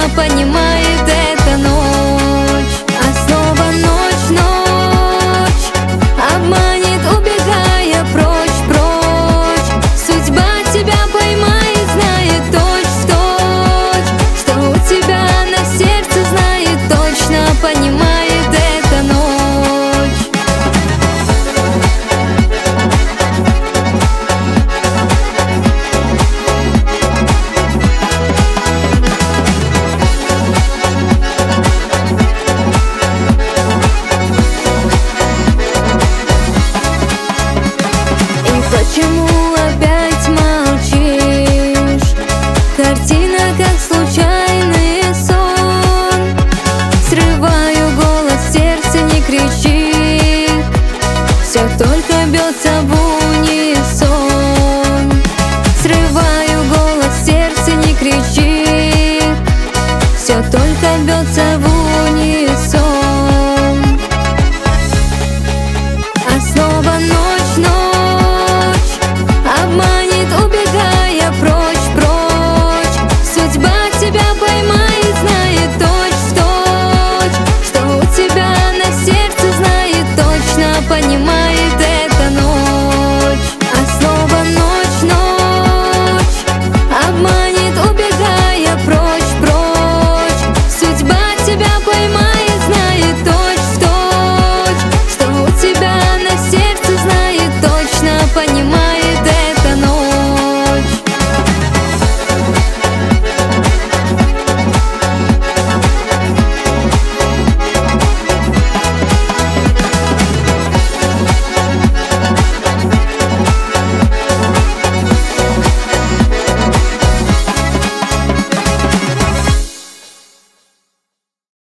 понимает эта ночь. А снова ночь, ночь обманет, убегая прочь, прочь. Судьба тебя поймает, знает точь-в-точь, что у тебя на сердце, знает точно, понимает эта ночь. Почему опять молчишь? Картина, как случайный сон. Срываю голос, сердце не кричит, все только бьется в унисон. Срываю голос, сердце не кричит, все только бьется в унисон.